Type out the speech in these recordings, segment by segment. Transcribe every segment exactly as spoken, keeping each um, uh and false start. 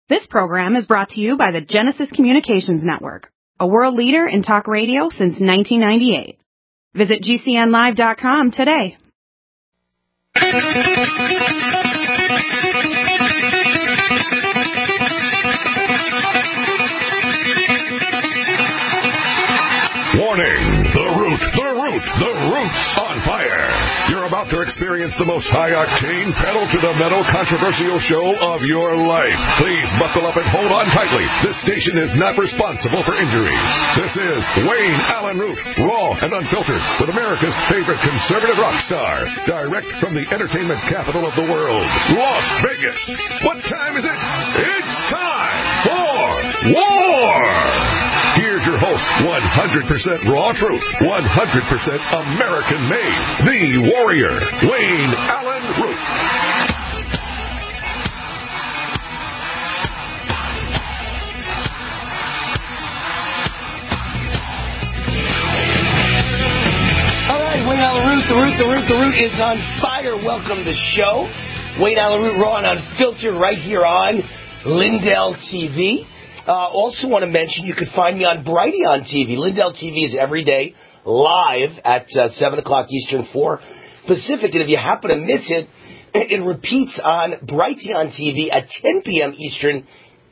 This program is brought to you by the Genesis Communications Network, a world leader in talk radio since nineteen ninety-eight. Visit G C N live dot com today. Warning! The Root, the Root, the Root's on fire. You're about to experience the most high-octane, pedal-to-the-metal controversial show of your life. Please buckle up and hold on tightly. This station is not responsible for injuries. This is Wayne Allen Root, raw and unfiltered, with America's favorite conservative rock star, direct from the entertainment capital of the world, Las Vegas. What time is it? It's time for war! Here's your host, one hundred percent raw truth, one hundred percent American-made, the warrior, Wayne Allen Root. All right, Wayne Allen Root, the Root, the Root, the Root is on fire. Welcome to the show. Wayne Allen Root, raw and unfiltered, right here on Lindell T V. Uh, also want to mention you can find me on Brighteon T V. Lindell T V is every day live at uh, seven o'clock Eastern, four Pacific. And if you happen to miss it, it repeats on Brighteon T V at ten p.m. Eastern,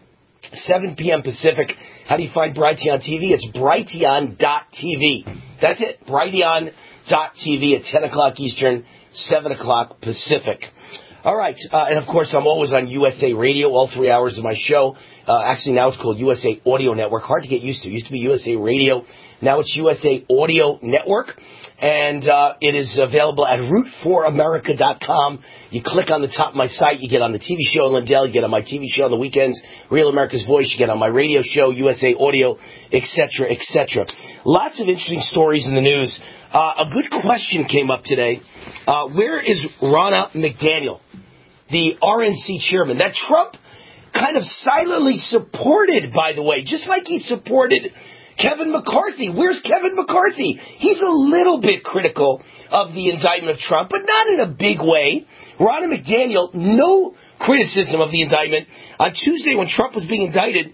seven p.m. Pacific. How do you find Brighteon T V? It's brighteon dot t v. That's it, brighteon dot t v at ten o'clock Eastern, seven o'clock Pacific. All right, uh, and of course, I'm always on U S A Radio, all three hours of my show. Uh, actually, now it's called U S A Audio Network. Hard to get used to. It used to be U S A Radio. Now it's U S A Audio Network. And uh, it is available at root for america dot com. You click on the top of my site, you get on the T V show in Lindell, you get on my T V show on the weekends, Real America's Voice, you get on my radio show, U S A Audio, et cetera, et cetera. Lots of interesting stories in the news. Uh, a good question came up today. Uh, where is Ronna McDaniel, the R N C chairman, that Trump kind of silently supported, by the way, just like he supported Kevin McCarthy? Where's Kevin McCarthy? He's a little bit critical of the indictment of Trump, but not in a big way. Ronna McDaniel, no criticism of the indictment. On Tuesday, when Trump was being indicted,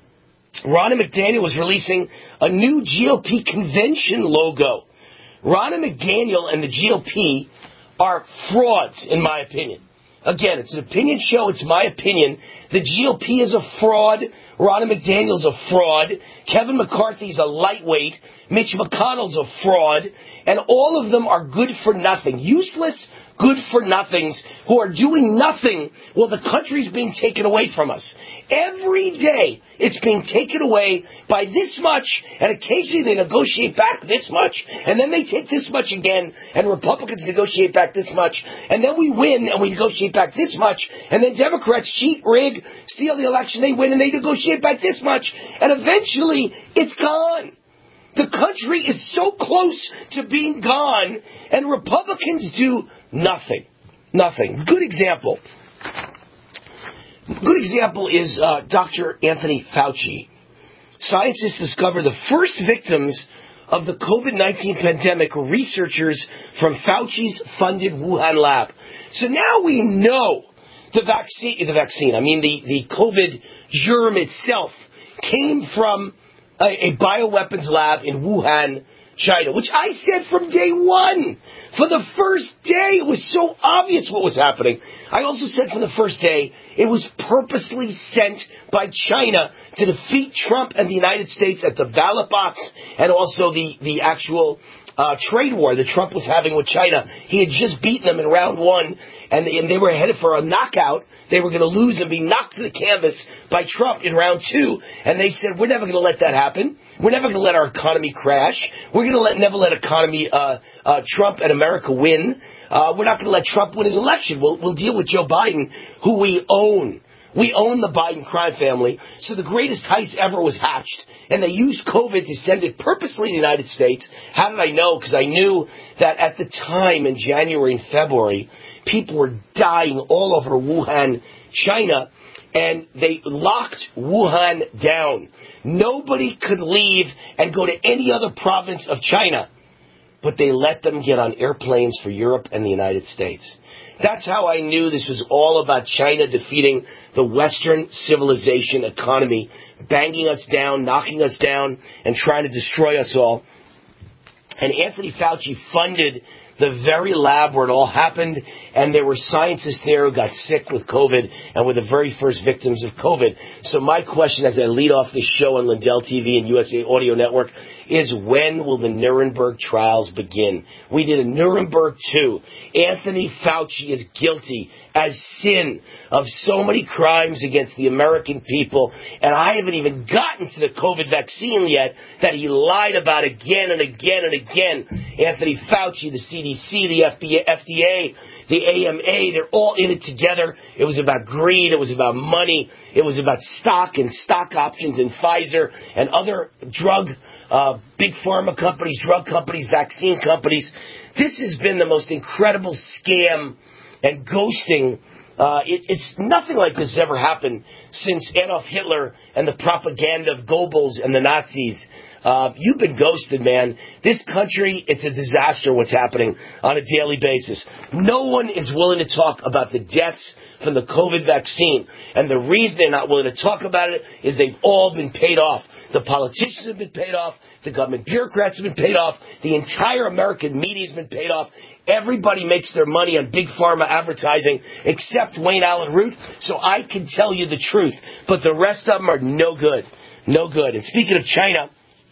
Ronna McDaniel was releasing a new G O P convention logo. Ronna McDaniel and the G O P are frauds, in my opinion. Again, it's an opinion show. It's my opinion. The G O P is a fraud. Ronna McDaniel's a fraud. Kevin McCarthy's a lightweight. Mitch McConnell's a fraud. And all of them are good for nothing. Useless, good for nothings who are doing nothing while the country's being taken away from us. Every day it's being taken away by this much, and occasionally they negotiate back this much, and then they take this much again, and Republicans negotiate back this much, and then we win and we negotiate back this much, and then Democrats cheat, rig, steal the election, they win and they negotiate back this much, and eventually it's gone. The country is so close to being gone, and Republicans do nothing. Nothing. Good example. Good example is uh, Doctor Anthony Fauci. Scientists discovered the first victims of the COVID nineteen pandemic were researchers from Fauci's funded Wuhan lab. So now we know the vaccine, the vaccine, I mean the, the COVID germ itself came from a, a bioweapons lab in Wuhan, China, which I said from day one. For the first day, it was so obvious what was happening. I also said from the first day, it was purposely sent by China to defeat Trump and the United States at the ballot box, and also the, the actual uh, trade war that Trump was having with China. He had just beaten them in round one, and they, and they were headed for a knockout. They were going to lose and be knocked to the canvas by Trump in round two. And they said, we're never going to let that happen. We're never going to let our economy crash. We're going to let never let economy uh, uh, Trump and America win. Uh, we're not going to let Trump win his election. We'll, we'll deal with Joe Biden, who we own. We own the Biden crime family. So the greatest heist ever was hatched. And they used COVID to send it purposely to the United States. How did I know? Because I knew that at the time in January and February, people were dying all over Wuhan, China, and they locked Wuhan down. Nobody could leave and go to any other province of China, but they let them get on airplanes for Europe and the United States. That's how I knew this was all about China defeating the Western civilization economy, banging us down, knocking us down, and trying to destroy us all. And Anthony Fauci funded the very lab where it all happened, and there were scientists there who got sick with COVID and were the very first victims of COVID. So my question as I lead off this show on Lindell T V and U S A Audio Network is, when will the Nuremberg trials begin? We did a Nuremberg two. Anthony Fauci is guilty as sin of so many crimes against the American people, and I haven't even gotten to the COVID vaccine yet that he lied about again and again and again. Anthony Fauci, the C D C, the F D A, the A M A, they're all in it together. It was about greed. It was about money. It was about stock and stock options in Pfizer and other drug, uh, big pharma companies, drug companies, vaccine companies. This has been the most incredible scam and ghosting. Uh, it, it's nothing like this has ever happened since Adolf Hitler and the propaganda of Goebbels and the Nazis. Uh, you've been ghosted, man. This country, it's a disaster what's happening on a daily basis. No one is willing to talk about the deaths from the COVID vaccine. And the reason they're not willing to talk about it is they've all been paid off. The politicians have been paid off. The government bureaucrats have been paid off. The entire American media has been paid off. Everybody makes their money on big pharma advertising except Wayne Allen Root. So I can tell you the truth. But the rest of them are no good. No good. And speaking of China,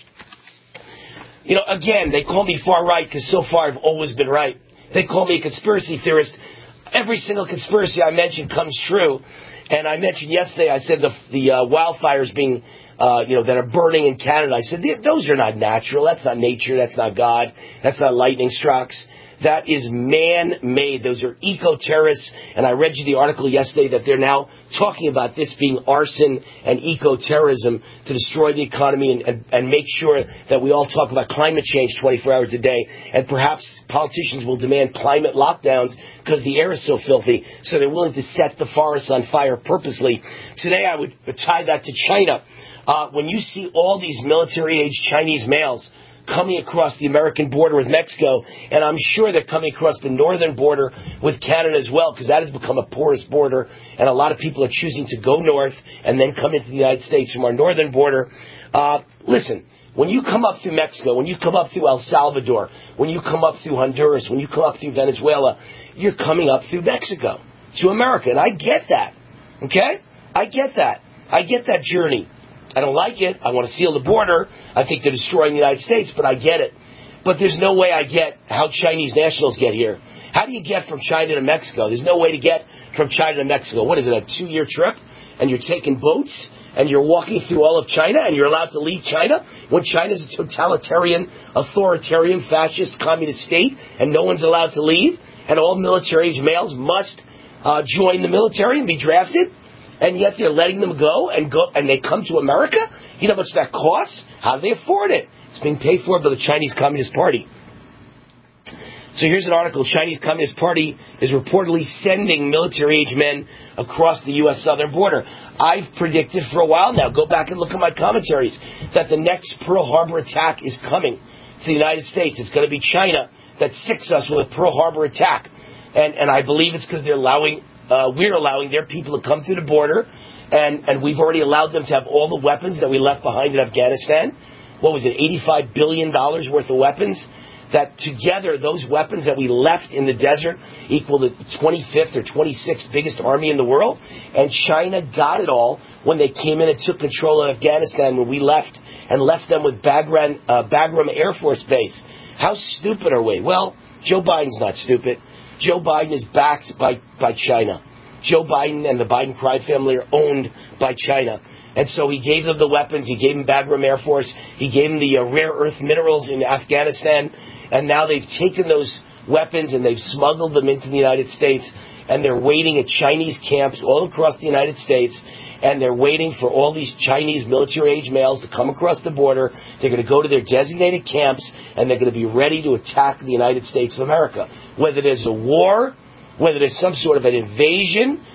you know, again, they call me far right because so far I've always been right. They call me a conspiracy theorist. Every single conspiracy I mention comes true. And I mentioned yesterday, I said the, the uh, wildfires being, uh, you know, that are burning in Canada. I said, those are not natural. That's not nature. That's not God. That's not lightning strikes. That is man-made. Those are eco-terrorists. And I read you the article yesterday that they're now talking about this being arson and eco-terrorism to destroy the economy and, and, and make sure that we all talk about climate change twenty-four hours a day. And perhaps politicians will demand climate lockdowns because the air is so filthy. So they're willing to set the forests on fire purposely. Today I would tie that to China. Uh, when you see all these military-age Chinese males coming across the American border with Mexico, and I'm sure they're coming across the northern border with Canada as well, because that has become a porous border, and a lot of people are choosing to go north and then come into the United States from our northern border. Uh, listen, when you come up through Mexico, when you come up through El Salvador, when you come up through Honduras, when you come up through Venezuela, you're coming up through Mexico to America, and I get that, okay? I get that. I get that journey. I don't like it. I want to seal the border. I think they're destroying the United States, but I get it. But there's no way I get how Chinese nationals get here. How do you get from China to Mexico? There's no way to get from China to Mexico. What is it, a two-year trip? And you're taking boats? And you're walking through all of China? And you're allowed to leave China? When China's a totalitarian, authoritarian, fascist, communist state, and no one's allowed to leave? And all military-age males must uh, join the military and be drafted? And yet they're letting them go and go, and they come to America? You know how much that costs? How do they afford it? It's being paid for by the Chinese Communist Party. So here's an article. Chinese Communist Party is reportedly sending military-age men across the U S southern border. I've predicted for a while now, go back and look at my commentaries, that the next Pearl Harbor attack is coming to the United States. It's going to be China that sicks us with a Pearl Harbor attack. And, and I believe it's because they're allowing... Uh, we're allowing their people to come through the border, and, and we've already allowed them to have all the weapons that we left behind in Afghanistan. What was it, eighty-five billion dollars worth of weapons? That together, those weapons that we left in the desert equal the twenty-fifth or twenty-sixth biggest army in the world. And China got it all when they came in and took control of Afghanistan when we left, and left them with Bagram, uh, Bagram Air Force Base. How stupid are we? Well, Joe Biden's not stupid. Joe Biden is backed by, by China. Joe Biden and the Biden crime family are owned by China. And so he gave them the weapons. He gave them Bagram Air Force. He gave them the uh, rare earth minerals in Afghanistan. And now they've taken those weapons and they've smuggled them into the United States. And they're waiting at Chinese camps all across the United States. And they're waiting for all these Chinese military-age males to come across the border. They're going to go to their designated camps, and they're going to be ready to attack the United States of America. Whether there's a war, whether there's some sort of an invasion,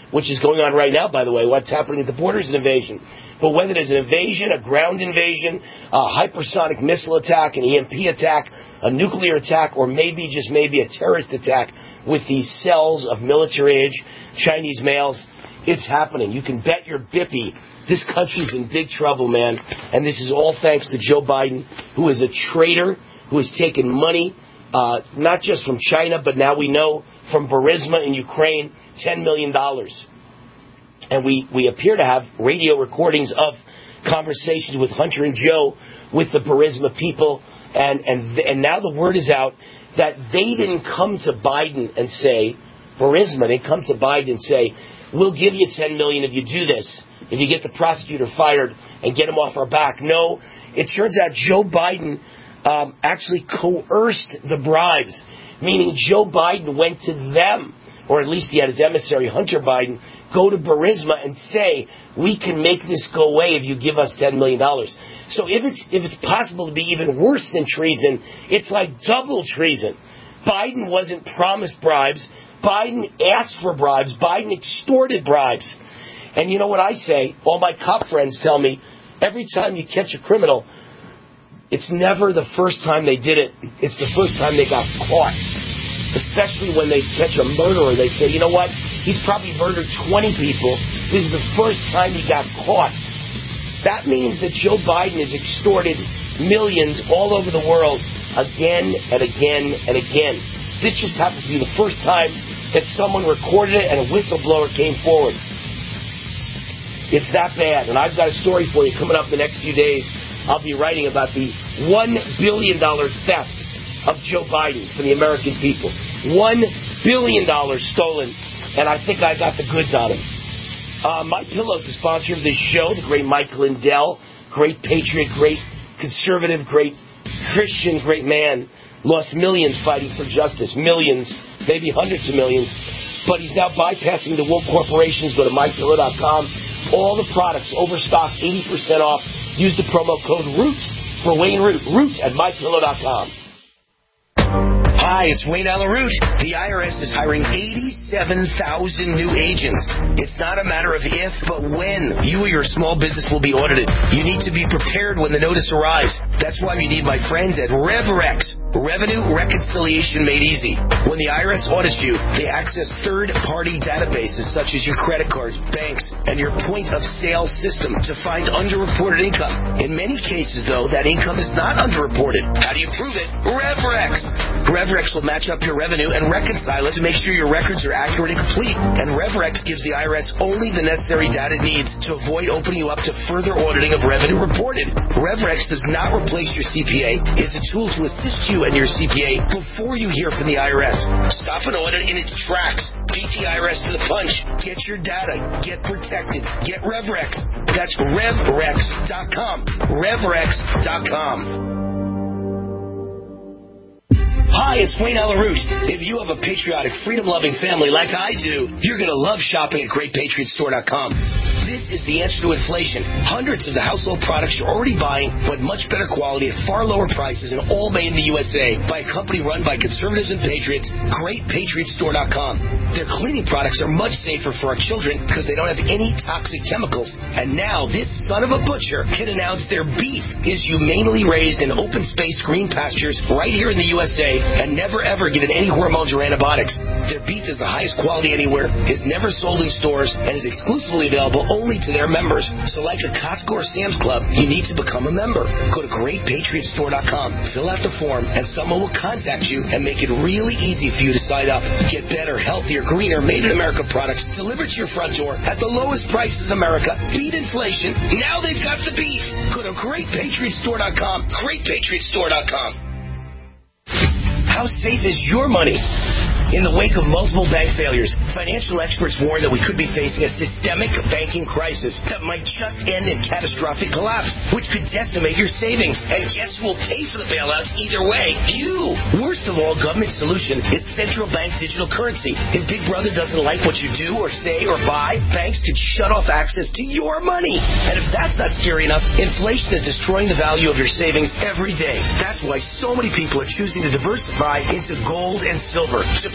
which is going on right now, by the way. What's happening at the border is an invasion. But whether it is an invasion, a ground invasion, a hypersonic missile attack, an E M P attack, a nuclear attack, or maybe, just maybe, a terrorist attack with these cells of military-age Chinese males, it's happening. You can bet your bippy this country's in big trouble, man. And this is all thanks to Joe Biden, who is a traitor, who has taken money, uh, not just from China, but now we know from Burisma in Ukraine, ten million dollars. And we, we appear to have radio recordings of conversations with Hunter and Joe, with the Burisma people. And, and, and now the word is out that they didn't come to Biden and say, Burisma, they come to Biden and say, we'll give you ten million dollars if you do this, if you get the prosecutor fired and get him off our back. No, it turns out Joe Biden um, actually coerced the bribes, meaning Joe Biden went to them, or at least he had his emissary, Hunter Biden, go to Burisma and say, we can make this go away if you give us ten million dollars. So if it's, if it's possible to be even worse than treason, it's like double treason. Biden wasn't promised bribes. Biden asked for bribes. Biden extorted bribes. And you know what I say? All my cop friends tell me, every time you catch a criminal, it's never the first time they did it. It's the first time they got caught. Especially when they catch a murderer. They say, you know what? He's probably murdered twenty people. This is the first time he got caught. That means that Joe Biden has extorted millions all over the world again and again and again. This just happened to be the first time that someone recorded it and a whistleblower came forward. It's that bad. And I've got a story for you coming up in the next few days. I'll be writing about the one billion dollars theft of Joe Biden from the American people. one billion dollars stolen, and I think I got the goods on him. Uh, My Pillow is the sponsor of this show, the great Mike Lindell, great patriot, great conservative, great Christian, great man. Lost millions fighting for justice. Millions, maybe hundreds of millions. But he's now bypassing the woke corporations. Go to my pillow dot com. All the products, overstocked, eighty percent off. Use the promo code ROOT for Wayne Root. Root at my pillow dot com. Hi, it's Wayne Allyn Root. The I R S is hiring eighty-seven thousand new agents. It's not a matter of if, but when you or your small business will be audited. You need to be prepared when the notice arrives. That's why you need my friends at RevRex. Revenue reconciliation made easy. When the I R S audits you, they access third-party databases such as your credit cards, banks, and your point-of-sale system to find underreported income. In many cases, though, that income is not underreported. How do you prove it? RevRex. RevRex will match up your revenue and reconcile it to make sure your records are accurate and complete. And RevRex gives the I R S only the necessary data it needs to avoid opening you up to further auditing of revenue reported. RevRex does not replace your C P A. It's a tool to assist you and your C P A before you hear from the I R S. Stop an audit in its tracks. Beat the I R S to the punch. Get your data. Get protected. Get RevRex. That's rev rex dot com. rev rex dot com. Hi, it's Wayne Allyn Root. If you have a patriotic, freedom-loving family like I do, you're going to love shopping at great patriot store dot com. This is the answer to inflation. Hundreds of the household products you're already buying, but much better quality at far lower prices and all made in the U S A by a company run by conservatives and patriots, great patriot store dot com. Their cleaning products are much safer for our children because they don't have any toxic chemicals. And now this son of a butcher can announce their beef is humanely raised in open-space green pastures right here in the U S A and never ever given any hormones or antibiotics. Their beef is the highest quality anywhere, is never sold in stores, and is exclusively available only to their members. So like a Costco or Sam's Club, you need to become a member. Go to great patriot store dot com, fill out the form, and someone will contact you and make it really easy for you to sign up. Get better, healthier, greener, made-in-America products delivered to your front door at the lowest prices in America. Beat inflation. Now they've got the beef. Go to great patriot store dot com, great patriot store dot com. How safe is your money? In the wake of multiple bank failures, financial experts warn that we could be facing a systemic banking crisis that might just end in catastrophic collapse, which could decimate your savings. And guess who will pay for the bailouts either way? You! Worst of all, government solution is central bank digital currency. If Big Brother doesn't like what you do or say or buy, banks could shut off access to your money. And if that's not scary enough, inflation is destroying the value of your savings every day. That's why so many people are choosing to diversify into gold and silver. To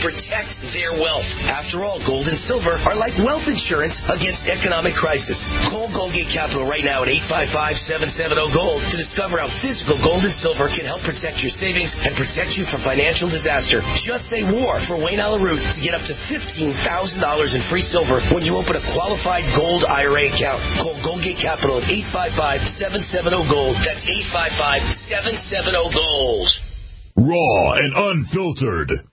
protect their wealth. After all, gold and silver are like wealth insurance against economic crisis. Call Goldgate Capital right now at eight five five, seven seven zero, GOLD to discover how physical gold and silver can help protect your savings and protect you from financial disaster. Just say war for Wayne Allyn Root to get up to fifteen thousand dollars in free silver when you open a qualified gold I R A account. Call Goldgate Capital at eight five five, seven seven zero, GOLD. That's eight five five, seven seven zero, GOLD. Raw and unfiltered.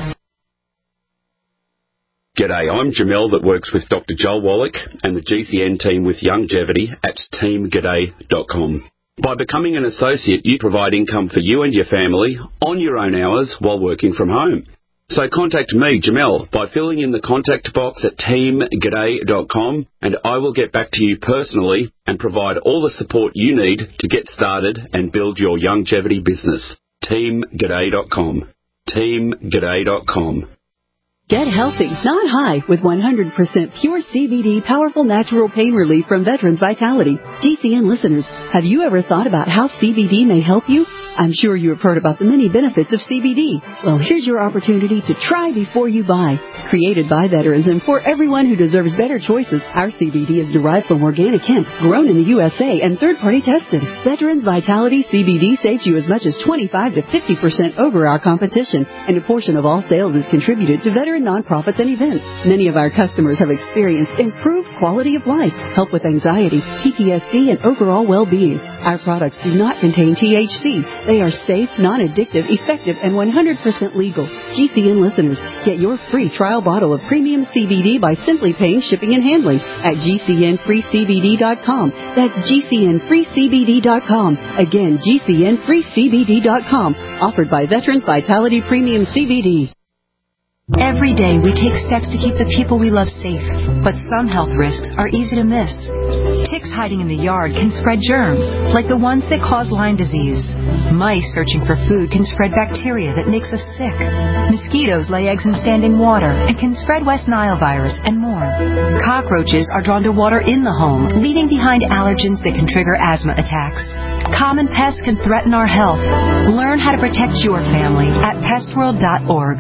G'day, I'm Jamel that works with Doctor Joel Wallach and the G C N team with Longevity at team g'day dot com. By becoming an associate, you provide income for you and your family on your own hours while working from home. So contact me, Jamel, by filling in the contact box at team g'day dot com, and I will get back to you personally and provide all the support you need to get started and build your longevity business. team g'day dot com. team g'day dot com. Get healthy, not high, with one hundred percent pure C B D powerful natural pain relief from Veterans Vitality. G C N listeners, have you ever thought about how C B D may help you? I'm sure you have heard about the many benefits of C B D. Well, here's your opportunity to try before you buy. Created by veterans and for everyone who deserves better choices, our C B D is derived from organic hemp, grown in the U S A, and third-party tested. Veterans Vitality C B D saves you as much as twenty-five to fifty percent over our competition, and a portion of all sales is contributed to veteran nonprofits and events. Many of our customers have experienced improved quality of life, help with anxiety, P T S D, and overall well-being. Our products do not contain T H C. They are safe, non-addictive, effective, and one hundred percent legal. G C N listeners, get your free trial bottle of premium C B D by simply paying shipping and handling at G C N free C B D dot com. That's G C N free C B D dot com. Again, G C N free C B D dot com. Offered by Veterans Vitality Premium C B D. Every day we take steps to keep the people we love safe, but some health risks are easy to miss. Ticks hiding in the yard can spread germs, like the ones that cause Lyme disease. Mice searching for food can spread bacteria that makes us sick. Mosquitoes lay eggs in standing water and can spread West Nile virus and more. Cockroaches are drawn to water in the home, leaving behind allergens that can trigger asthma attacks. Common pests can threaten our health. Learn how to protect your family at pest world dot org.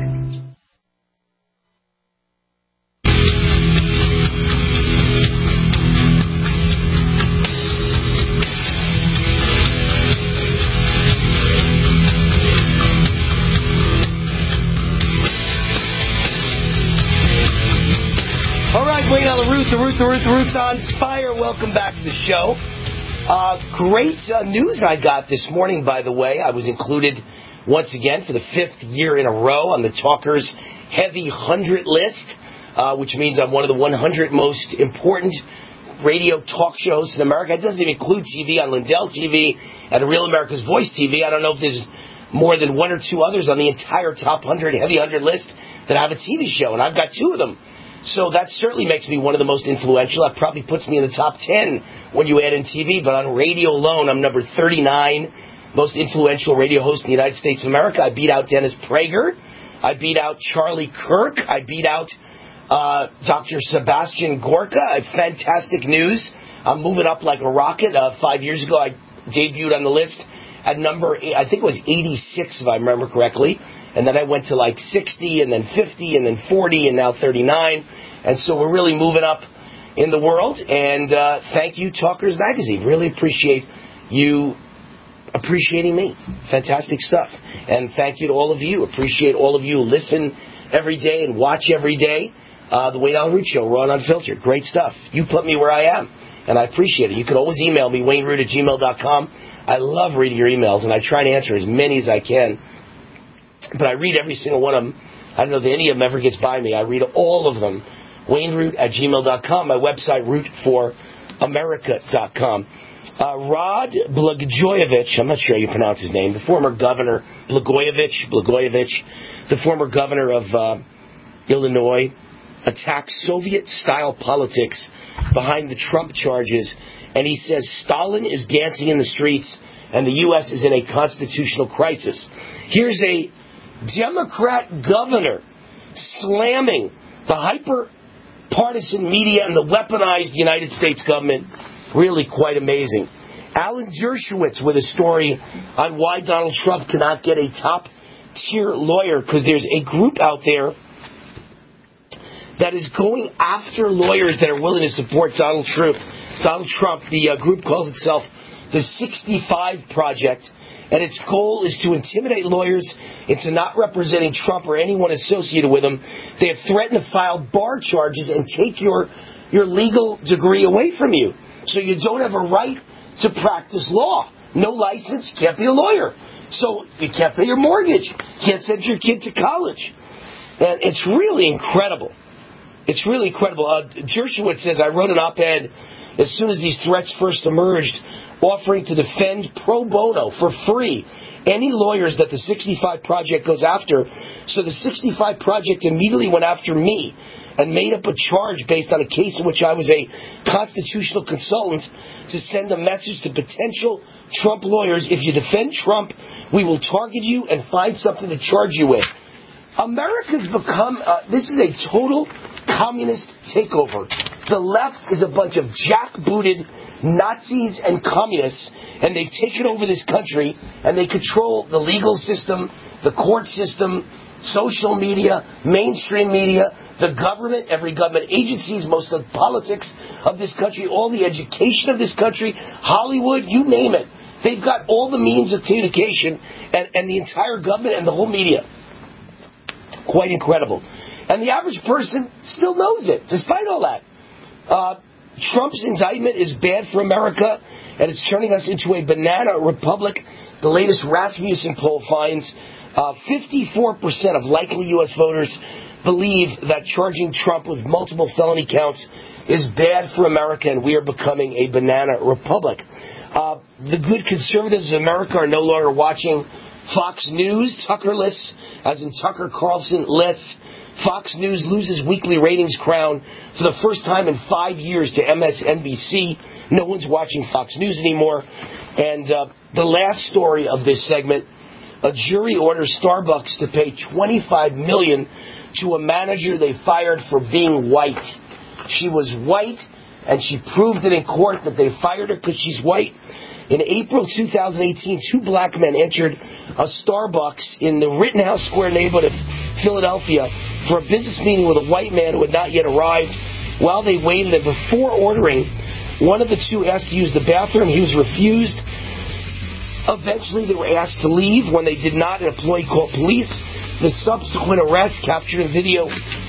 Wayne Allyn Root, the Root, the Root, the Root's on fire. Welcome back to the show. Uh, great uh, news I got this morning, by the way. I was included once again for the fifth year in a row on the Talkers Heavy one hundred list, uh, which means I'm one of the one hundred most important radio talk shows in America. It doesn't even include T V on Lindell T V and Real America's Voice T V. I don't know if there's more than one or two others on the entire top one hundred Heavy one hundred list that have a T V show, and I've got two of them. So that certainly makes me one of the most influential. That probably puts me in the top ten when you add in T V. But on radio alone, I'm number thirty-nine, most influential radio host in the United States of America. I beat out Dennis Prager. I beat out Charlie Kirk. I beat out uh, Doctor Sebastian Gorka. I have fantastic news. I'm moving up like a rocket. Uh, five years ago, I debuted on the list at number, I think it was eighty-six, if I remember correctly. And then I went to like sixty, and then fifty, and then forty, and now thirty-nine. And so we're really moving up in the world. And uh, thank you, Talkers Magazine. Really appreciate you appreciating me. Fantastic stuff. And thank you to all of you. Appreciate all of you who listen every day and watch every day. Uh, the Wayne Allyn Root Show, Raw and Unfiltered. Great stuff. You put me where I am, and I appreciate it. You can always email me, wayne root at gmail dot com. I love reading your emails, and I try to answer as many as I can. But I read every single one of them. I don't know that any of them ever gets by me. I read all of them. wayne root at gmail dot com. My website, root for america dot com. Uh, Rod Blagojevich, I'm not sure how you pronounce his name, the former governor, Blagojevich, Blagojevich, the former governor of uh, Illinois, attacked Soviet-style politics behind the Trump charges. And he says Stalin is dancing in the streets and the U S is in a constitutional crisis. Here's a Democrat governor slamming the hyper-partisan media and the weaponized United States government. Really quite amazing. Alan Dershowitz with a story on why Donald Trump cannot get a top-tier lawyer, because there's a group out there that is going after lawyers that are willing to support Donald Trump. Donald Trump, the uh, group calls itself the sixty-five Project, and its goal is to intimidate lawyers into not representing Trump or anyone associated with him. They have threatened to file bar charges and take your, your legal degree away from you, so you don't have a right to practice law. No license, can't be a lawyer. So you can't pay your mortgage, can't send your kid to college. And it's really incredible. It's really incredible. Uh, Dershowitz says, I wrote an op-ed as soon as these threats first emerged, offering to defend pro bono for free any lawyers that the sixty-five Project goes after. So the sixty-five Project immediately went after me and made up a charge based on a case in which I was a constitutional consultant to send a message to potential Trump lawyers. If you defend Trump, we will target you and find something to charge you with. America's become, uh, this is a total communist takeover. The left is a bunch of jackbooted Nazis and communists, and they've taken over this country, and they control the legal system, the court system, social media, mainstream media, the government, every government agencies, most of the politics of this country, all the education of this country, Hollywood, you name it. They've got all the means of communication and, and the entire government and the whole media. Quite incredible. And the average person still knows it, despite all that. Uh, Trump's indictment is bad for America, and it's turning us into a banana republic. The latest Rasmussen poll finds uh, fifty-four percent of likely U S voters believe that charging Trump with multiple felony counts is bad for America, and we are becoming a banana republic. Uh, the good conservatives of America are no longer watching Fox News, Tuckerless, as in Tucker Carlson-less. Fox News loses weekly ratings crown for the first time in five years to M S N B C. No one's watching Fox News anymore. And uh, the last story of this segment, a jury orders Starbucks to pay twenty-five million dollars to a manager they fired for being white. She was white, and she proved it in court that they fired her because she's white. In April two thousand eighteen, two black men entered a Starbucks in the Rittenhouse Square neighborhood of Philadelphia for a business meeting with a white man who had not yet arrived. While they waited, and before ordering, one of the two asked to use the bathroom. He was refused. Eventually, they were asked to leave. When they did not, an employee called police. The subsequent arrest, captured in video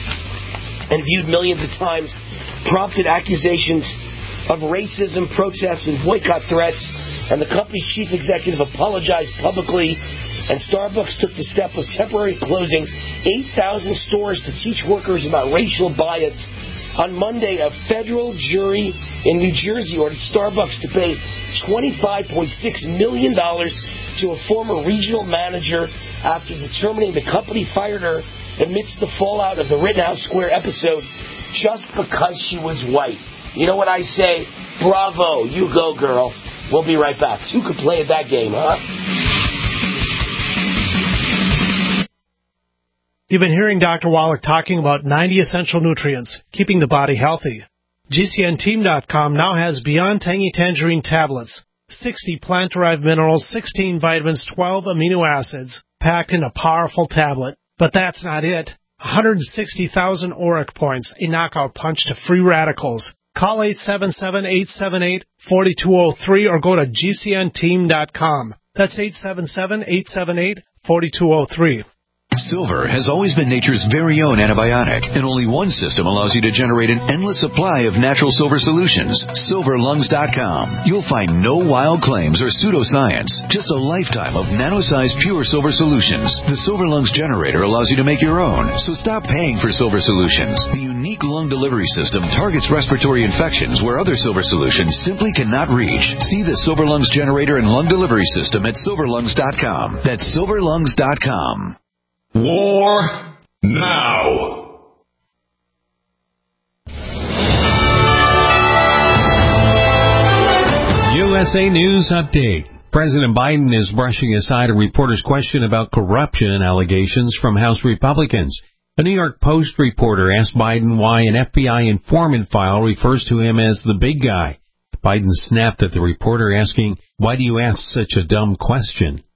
and viewed millions of times, prompted accusations of racism, protests, and boycott threats, and the company's chief executive apologized publicly, and Starbucks took the step of temporarily closing eight thousand stores to teach workers about racial bias. On Monday, a federal jury in New Jersey ordered Starbucks to pay twenty-five point six million dollars to a former regional manager after determining the company fired her amidst the fallout of the Rittenhouse Square episode just because she was white. You know what I say? Bravo, you go, girl. We'll be right back. Who could play at that game, huh? You've been hearing Doctor Wallach talking about ninety essential nutrients, keeping the body healthy. G C N team dot com now has Beyond Tangy Tangerine tablets, sixty plant-derived minerals, sixteen vitamins, twelve amino acids, packed in a powerful tablet. But that's not it. one hundred sixty thousand auric points, a knockout punch to free radicals. Call eight seven seven, eight seven eight, four two zero three or go to G C N team dot com. That's eight seven seven, eight seven eight, four two zero three. Silver has always been nature's very own antibiotic, and only one system allows you to generate an endless supply of natural silver solutions. silver lungs dot com. You'll find no wild claims or pseudoscience, just a lifetime of nano-sized pure silver solutions. The Silver Lungs generator allows you to make your own, so stop paying for silver solutions. The unique lung delivery system targets respiratory infections where other silver solutions simply cannot reach. See the Silver Lungs generator and lung delivery system at silver lungs dot com. That's silver lungs dot com. War now. U S A News Update. President Biden is brushing aside a reporter's question about corruption allegations from House Republicans. A New York Post reporter asked Biden why an F B I informant file refers to him as the big guy. Biden snapped at the reporter, asking, "Why do you ask such a dumb question?"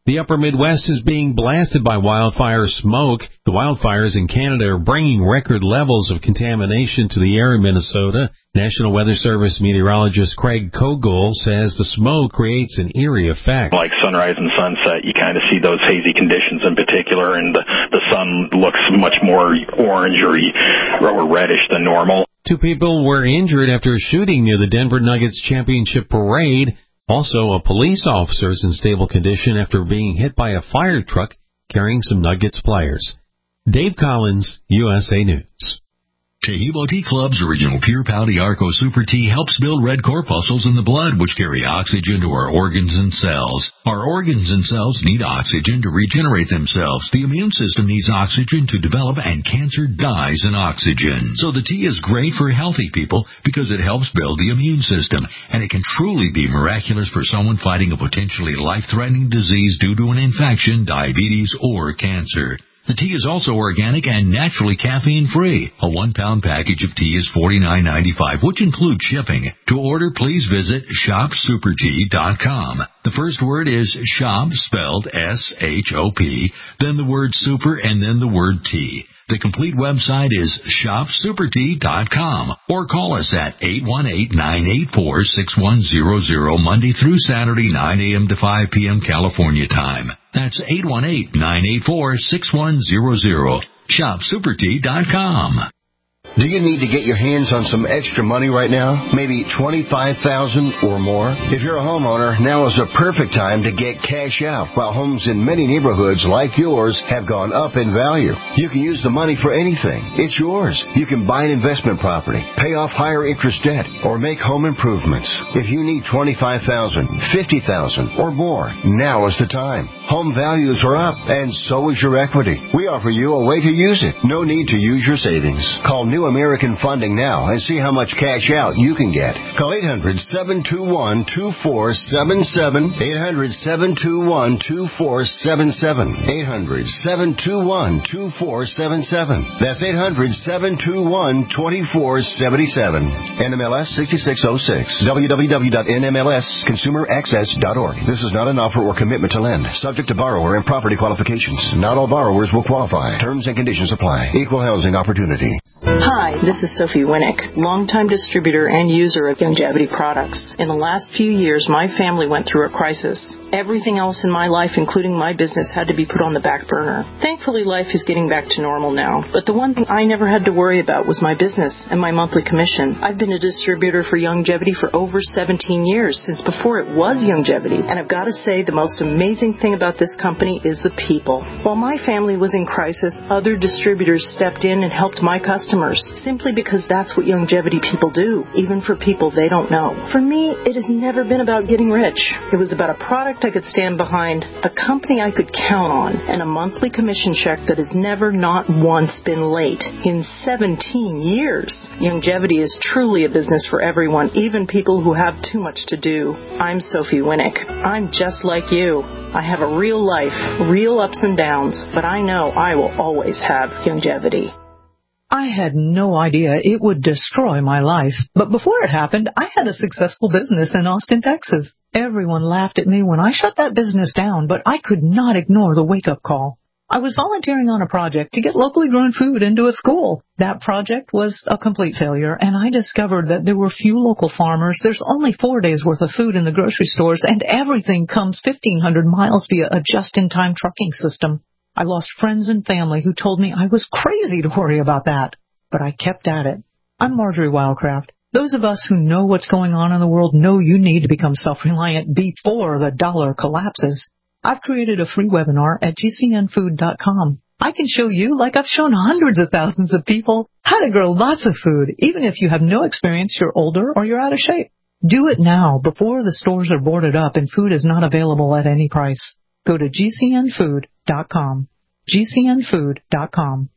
The upper Midwest is being blasted by wildfire smoke. The wildfires in Canada are bringing record levels of contamination to the air in Minnesota. National Weather Service meteorologist Craig Kogel says the smoke creates an eerie effect. Like sunrise and sunset, you kind of see those hazy conditions in particular, and the, the sun looks much more orange or, or reddish than normal. Two people were injured after a shooting near the Denver Nuggets championship parade. Also, a police officer is in stable condition after being hit by a fire truck carrying some Nuggets players. Dave Collins, U S A News. Tahibo Tea Club's original Pure Pau Arco Super Tea helps build red corpuscles in the blood, which carry oxygen to our organs and cells. Our organs and cells need oxygen to regenerate themselves. The immune system needs oxygen to develop, and cancer dies in oxygen. So the tea is great for healthy people because it helps build the immune system, and it can truly be miraculous for someone fighting a potentially life-threatening disease due to an infection, diabetes, or cancer. The tea is also organic and naturally caffeine-free. A one-pound package of tea is forty-nine ninety-five, which includes shipping. To order, please visit shop super tea dot com. The first word is shop, spelled S H O P, then the word super, and then the word tea. The complete website is shop super tea dot com, or call us at eight one eight, nine eight four, six one zero zero Monday through Saturday, nine a.m. to five p.m. California time. That's eight one eight, nine eight four, six one zero zero. shop super tea dot com. Do you need to get your hands on some extra money right now? Maybe twenty-five thousand dollars or more? If you're a homeowner, now is a perfect time to get cash out. While homes in many neighborhoods like yours have gone up in value, you can use the money for anything. It's yours. You can buy an investment property, pay off higher interest debt, or make home improvements. If you need twenty-five thousand dollars, fifty thousand dollars or more, now is the time. Home values are up, and so is your equity. We offer you a way to use it. No need to use your savings. Call New American Funding now and see how much cash out you can get. Call eight hundred, seven two one, two four seven seven, eight hundred, seven two one, two four seven seven, eight hundred, seven two one, two four seven seven. That's eight hundred, seven two one, two four seven seven. N M L S sixty-six oh six. w w w dot n m l s consumer access dot org. This is not an offer or commitment to lend. Subject to borrower and property qualifications. Not all borrowers will qualify. Terms and conditions apply. Equal housing opportunity. Hi, this is Sophie Winnick, longtime distributor and user of Youngevity products. In the last few years, my family went through a crisis. Everything else in my life, including my business, had to be put on the back burner. Thankfully, life is getting back to normal now. But the one thing I never had to worry about was my business and my monthly commission. I've been a distributor for Youngevity for over seventeen years, since before it was Youngevity. And I've got to say, the most amazing thing about this company is the people. While my family was in crisis, other distributors stepped in and helped my customers, simply because that's what Youngevity people do, even for people they don't know. For me, it has never been about getting rich. It was about a product I could stand behind, a company I could count on, and a monthly commission check that has never, not once, been late in seventeen years. Youngevity is truly a business for everyone, even people who have too much to do. I'm Sophie Winnick. I'm just like you. I have a real life, real ups and downs, but I know I will always have Youngevity. I had no idea it would destroy my life, but before it happened, I had a successful business in Austin, Texas. Everyone laughed at me when I shut that business down, but I could not ignore the wake-up call. I was volunteering on a project to get locally grown food into a school. That project was a complete failure, and I discovered that there were few local farmers. There's only four days' worth of food in the grocery stores, and everything comes fifteen hundred miles via a just-in-time trucking system. I lost friends and family who told me I was crazy to worry about that, but I kept at it. I'm Marjorie Wildcraft. Those of us who know what's going on in the world know you need to become self-reliant before the dollar collapses. I've created a free webinar at g c n food dot com. I can show you, like I've shown hundreds of thousands of people, how to grow lots of food, even if you have no experience, you're older, or you're out of shape. Do it now, before the stores are boarded up and food is not available at any price. Go to g c n food dot com. g c n food dot com.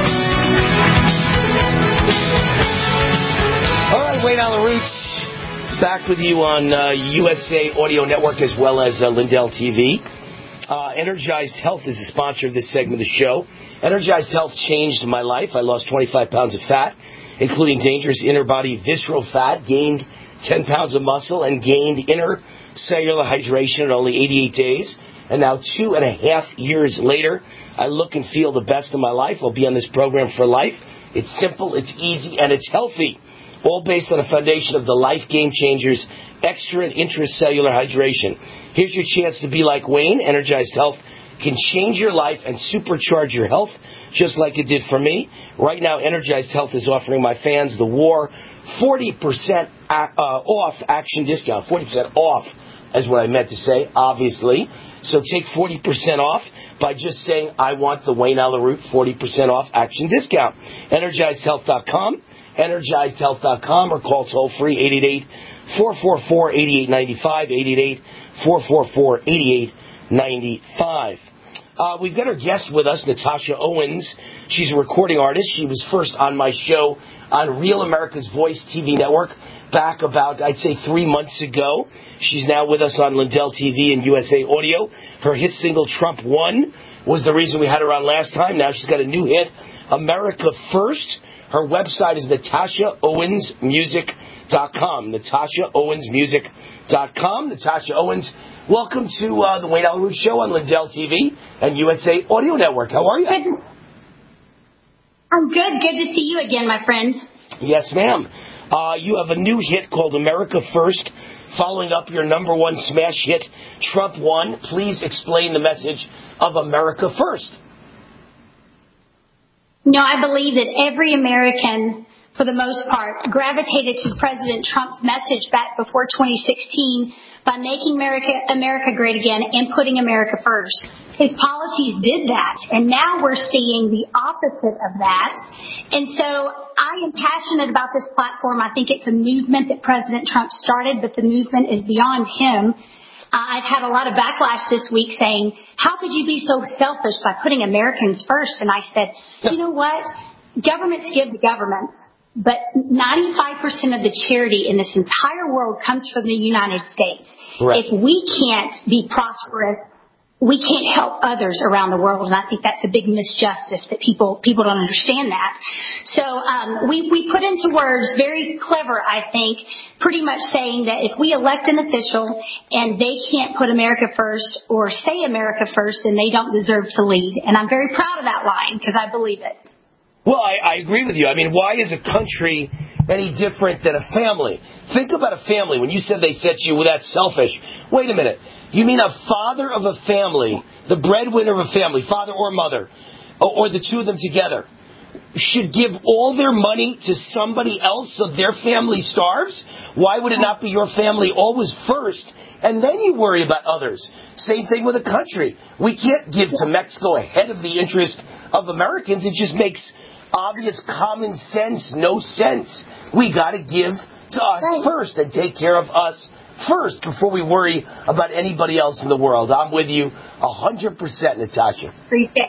All right, Wayne on the Roots. Back with you on uh, U S A Audio Network as well as uh, Lindell T V. Uh, Energized Health is a sponsor of this segment of the show. Energized Health changed my life. I lost twenty-five pounds of fat, including dangerous inner body visceral fat, gained ten pounds of muscle, and gained inner cellular hydration in only eighty-eight days. And now two and a half years later, I look and feel the best of my life. I'll be on this program for life. It's simple, it's easy, and it's healthy. All based on a foundation of the Life Game Changers extra and intracellular hydration. Here's your chance to be like Wayne. Energized Health can change your life and supercharge your health, just like it did for me. Right now, Energized Health is offering my fans the WAR forty percent uh, off action discount. forty percent off is what I meant to say, obviously. So take forty percent off by just saying, I want the Wayne Allyn Root forty percent off action discount. Energized Health dot com. Energized Health dot com or call toll free eight eight eight, four four four, eight eight nine five, eight eight eight, four four four, eight eight nine five. Uh, we've got our guest with us, Natasha Owens. She's a recording artist. She was first on my show on Real America's Voice T V network back about, I'd say, three months ago. She's now with us on Lindell T V and U S A Audio. Her hit single, Trump Won, was the reason we had her on last time. Now she's got a new hit, America First. Her website is Natasha Owens Music dot com. Natasha Owens Music dot com. Natasha Owens, welcome to uh, the Wayne Allyn Root Show on Lindell T V and U S A Audio Network. How are you? Good. I'm good. Good to see you again, my friend. Yes, ma'am. Uh, you have a new hit called America First, following up your number one smash hit, Trump Won. Please explain the message of America First. No, I believe that every American, for the most part, gravitated to President Trump's message back before twenty sixteen by making America America great again and putting America first. His policies did that, and now we're seeing the opposite of that. And so I am passionate about this platform. I think it's a movement that President Trump started, but the movement is beyond him. Uh, I've had a lot of backlash this week saying, how could you be so selfish by putting Americans first? And I said, you know what? Governments give to governments, but ninety-five percent of the charity in this entire world comes from the United States. Right. If we can't be prosperous, we can't help others around the world, and I think that's a big misjustice that people people don't understand that. So um, we, we put into words, very clever, I think, pretty much saying that if we elect an official and they can't put America first or say America first, then they don't deserve to lead. And I'm very proud of that line because I believe it. Well, I, I agree with you. I mean, why is a country any different than a family? Think about a family. When you said they said to you, well, that's selfish. Wait a minute. You mean a father of a family, the breadwinner of a family, father or mother, or, or the two of them together, should give all their money to somebody else so their family starves? Why would it not be your family always first, and then you worry about others? Same thing with a country. We can't give to Mexico ahead of the interest of Americans. It just makes obvious common sense no sense. We got to give to us first and take care of us first before we worry about anybody else in the world. I'm with you one hundred percent, Natasha. Appreciate.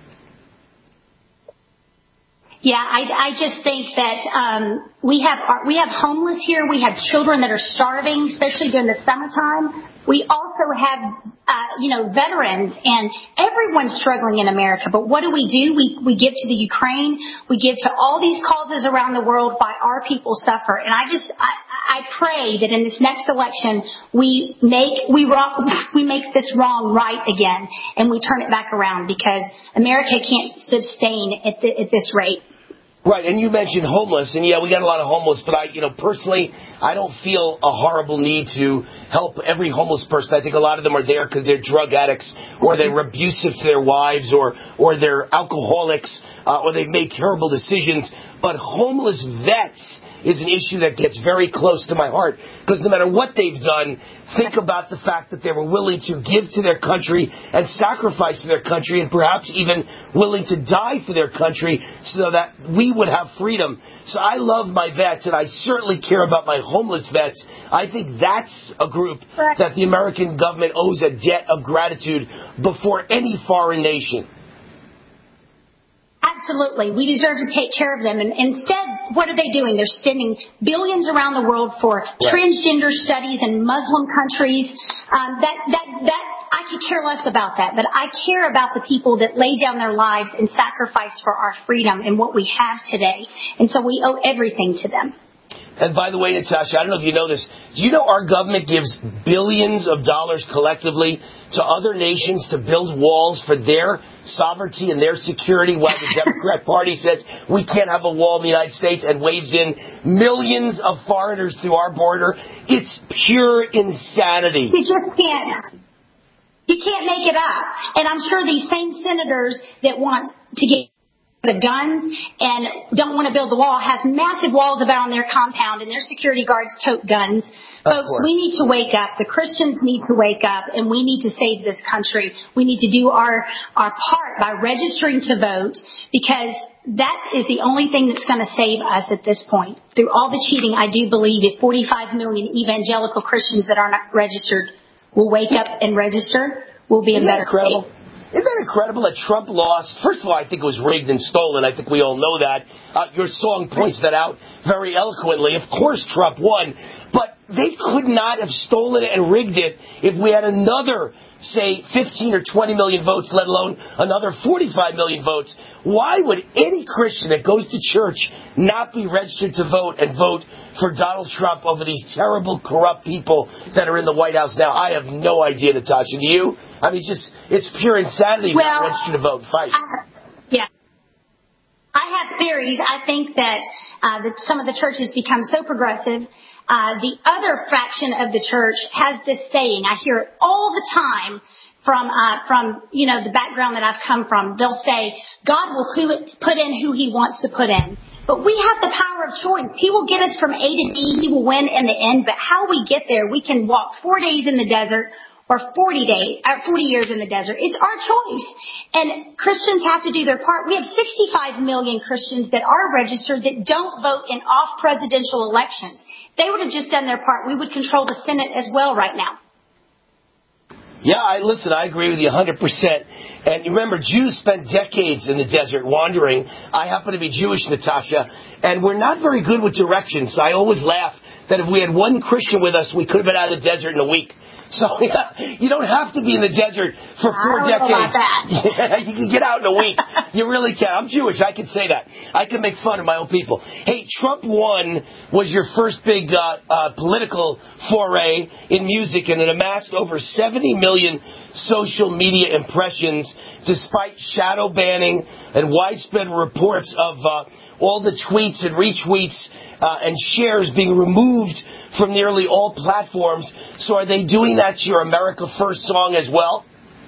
Yeah, I, I just think that um, we have we have homeless here. We have children that are starving, especially during the summertime. We also have, uh, you know, veterans, and everyone's struggling in America. But what do we do? We we give to the Ukraine. We give to all these causes around the world why our people suffer. And I just I, I pray that in this next election we make we wrong, we make this wrong right again, and we turn it back around, because America can't sustain at, the, at this rate. Right, and you mentioned homeless, and yeah, we got a lot of homeless, but I, you know, personally, I don't feel a horrible need to help every homeless person. I think a lot of them are there because they're drug addicts, or they're abusive to their wives, or or they're alcoholics, uh, or they've made terrible decisions. But homeless vets is an issue that gets very close to my heart, because no matter what they've done, think about the fact that they were willing to give to their country and sacrifice to their country, and perhaps even willing to die for their country so that we would have freedom. So I love my vets, and I certainly care about my homeless vets. I think that's a group that the American government owes a debt of gratitude before any foreign nation. Absolutely. We deserve to take care of them. And instead, what are they doing? They're sending billions around the world for right. transgender studies in Muslim countries. Um, that, that, that, I could care less about that. But I care about the people that lay down their lives and sacrifice for our freedom and what we have today. And so we owe everything to them. And by the way, Natasha, I don't know if you know this. Do you know our government gives billions of dollars collectively to other nations to build walls for their sovereignty and their security, while the Democrat Party says we can't have a wall in the United States and waves in millions of foreigners through our border? It's pure insanity. You just can't. You can't make it up. And I'm sure these same senators that want to get the guns and don't want to build the wall has massive walls about on their compound, and their security guards tote guns. Folks, we need to wake up. The Christians need to wake up, and we need to save this country. We need to do our, our part by registering to vote, because that is the only thing that's going to save us at this point. Through all the cheating, I do believe if forty-five million evangelical Christians that are not registered will wake up and register, we'll be in better shape. Isn't that incredible that Trump lost? First of all, I think it was rigged and stolen. I think we all know that. Uh, your song points that out very eloquently. Of course Trump won, but they could not have stolen it and rigged it if we had another, say, fifteen or twenty million votes, let alone another forty-five million votes. Why would any Christian that goes to church not be registered to vote and vote for Donald Trump over these terrible, corrupt people that are in the White House now? I have no idea, Natasha. Do you? I mean, it's just, it's pure insanity well, not registered to vote. Fight. I, yeah. I have theories. I think that, uh, that some of the churches become so progressive. Uh, the other fraction of the church has this saying. I hear it all the time from, uh, from, you know, the background that I've come from. They'll say, God will who, put in who he wants to put in. But we have the power of choice. He will get us from A to B. He will win in the end. But how we get there, we can walk four days in the desert or forty days, or forty years in the desert. It's our choice. And Christians have to do their part. We have sixty-five million Christians that are registered that don't vote in off presidential elections. They would have just done their part. We would control the Senate as well right now. Yeah, I listen, I agree with you one hundred percent. And you remember, Jews spent decades in the desert wandering. I happen to be Jewish, Natasha, and we're not very good with directions. So I always laugh that if we had one Christian with us, we could have been out of the desert in a week. So yeah, you don't have to be in the desert for four I don't decades. Know about that. Yeah, you can get out in a week. You really can. I'm Jewish. I can say that. I can make fun of my own people. Hey, Trump won was your first big uh, uh, political foray in music, and it amassed over seventy million social media impressions, despite shadow banning and widespread reports of uh, all the tweets and retweets uh, and shares being removed from nearly all platforms. So are they doing that to your America First song as well?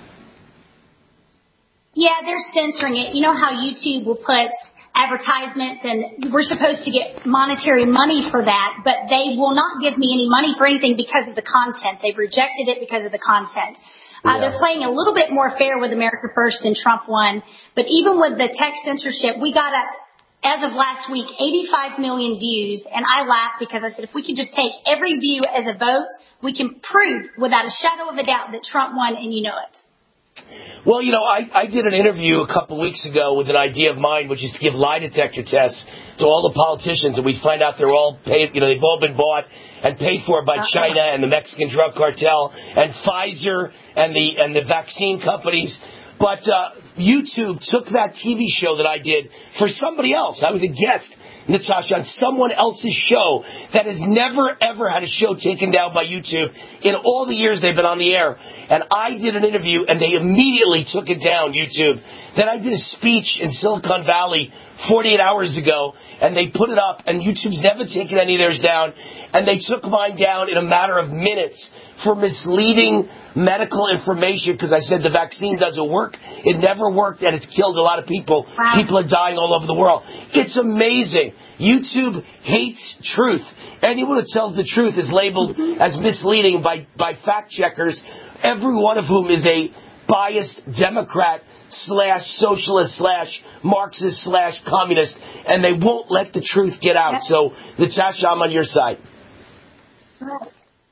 Yeah, they're censoring it. You know how YouTube will put advertisements, and we're supposed to get monetary money for that, but they will not give me any money for anything because of the content. They've rejected it because of the content. Uh, yeah. They're playing a little bit more fair with America First than Trump won. But even with the tech censorship, we got up, as of last week, eighty-five million views. And I laughed because I said, if we could just take every view as a vote, we can prove without a shadow of a doubt that Trump won, and you know it. Well, you know, I, I did an interview a couple weeks ago with an idea of mine, which is to give lie detector tests to all the politicians, and we find out they're all paid, you know, they've all been bought and paid for by uh-huh. China and the Mexican drug cartel and Pfizer and the and the vaccine companies. But uh, YouTube took that T V show that I did for somebody else. I was a guest, Natasha, on someone else's show that has never, ever had a show taken down by YouTube in all the years they've been on the air. And I did an interview, and they immediately took it down, YouTube. Then I did a speech in Silicon Valley forty-eight hours ago, and they put it up, and YouTube's never taken any of theirs down. And they took mine down in a matter of minutes for misleading medical information, because I said the vaccine doesn't work. It never worked, and it's killed a lot of people. Wow. People are dying all over the world. It's amazing. YouTube hates truth. Anyone who tells the truth is labeled mm-hmm. as misleading by, by fact checkers, every one of whom is a biased Democrat slash socialist slash Marxist slash communist, and they won't let the truth get out. So, Natasha, I'm on your side.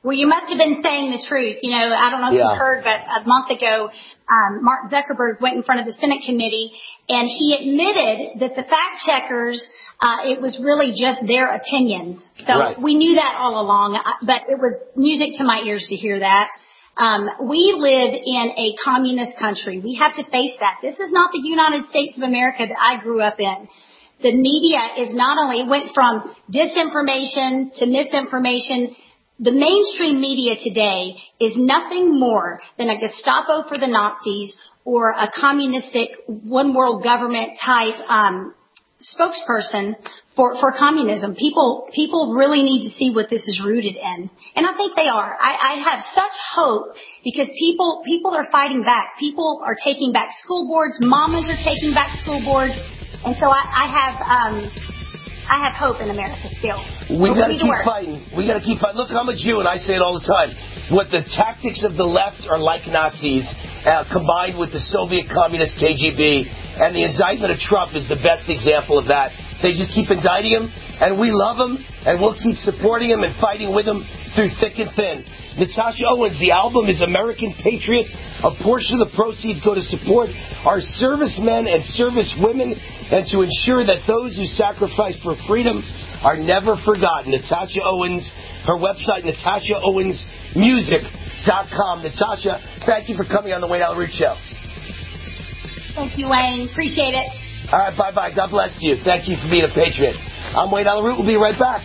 Well, you must have been saying the truth. You know, I don't know if Yeah. you've heard, but a month ago, um, Mark Zuckerberg went in front of the Senate committee, and he admitted that the fact checkers, uh, it was really just their opinions. So Right. we knew that all along, but it was music to my ears to hear that. Um, we live in a communist country. We have to face that. This is not the United States of America that I grew up in. The media is not only, it went from disinformation to misinformation. The mainstream media today is nothing more than a Gestapo for the Nazis or a communistic one world government type um, spokesperson for, for communism. People people really need to see what this is rooted in. And I think they are. I, I have such hope because people people are fighting back. People are taking back school boards. Mamas are taking back school boards. And so I, I have um, I have hope in America still. We got to to keep work. fighting. We got to keep fighting. Look, I'm a Jew, and I say it all the time. What the tactics of the left are like Nazis, uh, combined with the Soviet Communist K G B, and the indictment of Trump is the best example of that. They just keep indicting him, and we love him, and we'll keep supporting him and fighting with him through thick and thin. Natasha Owens, the album is American Patriot. A portion of the proceeds go to support our servicemen and servicewomen and to ensure that those who sacrifice for freedom are never forgotten. Natasha Owens, her website, natasha owens music dot com. Natasha, thank you for coming on the Wayne Allyn Root Show. Thank you, Wayne. Appreciate it. All right, bye-bye. God bless you. Thank you for being a patriot. I'm Wayne Allyn Root. We'll be right back.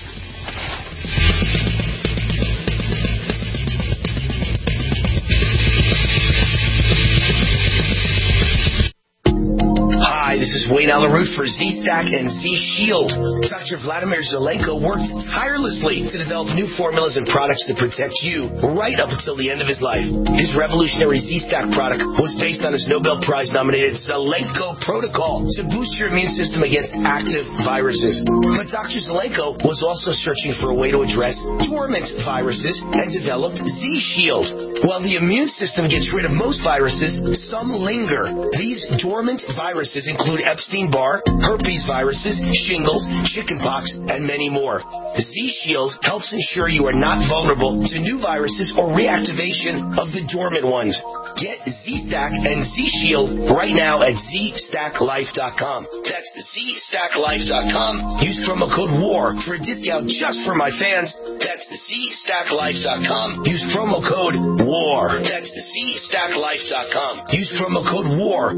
Hi, this is Wayne Allyn Root for Z-Stack and Z-Shield. Doctor Vladimir Zelenko worked tirelessly to develop new formulas and products to protect you right up until the end of his life. His revolutionary Z-Stack product was based on his Nobel Prize-nominated Zelenko protocol to boost your immune system against active viruses. But Doctor Zelenko was also searching for a way to address dormant viruses and developed Z-Shield. While the immune system gets rid of most viruses, some linger. These dormant viruses include Epstein-Barr, herpes viruses, shingles, chickenpox, and many more. Z-Shield helps ensure you are not vulnerable to new viruses or reactivation of the dormant ones. Get Z-Stack and Z-Shield right now at z stack life dot com. That's z stack life dot com. Use promo code WAR for a discount just for my fans. That's z stack life dot com. Use promo code WAR. That's z stack life dot com. Use promo code WAR.